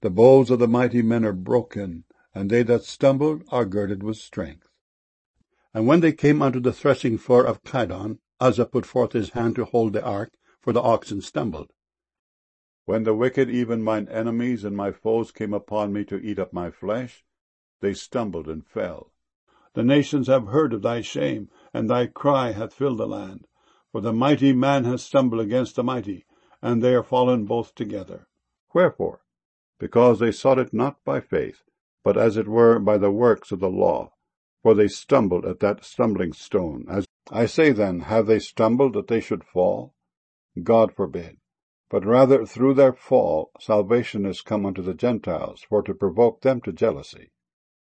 The bows of the mighty men are broken, and they that stumbled are girded with strength. And when they came unto the threshing floor of Chidon, Uzzah put forth his hand to hold the ark, for the oxen stumbled. When the wicked, even mine enemies and my foes, came upon me to eat up my flesh, they stumbled and fell. The nations have heard of thy shame, and thy cry hath filled the land. For the mighty man hath stumbled against the mighty, and they are fallen both together. Wherefore? Because they sought it not by faith, but as it were by the works of the law. For they stumbled at that stumbling stone. As I say then, have they stumbled that they should fall? God forbid. But rather through their fall salvation is come unto the Gentiles, for to provoke them to jealousy.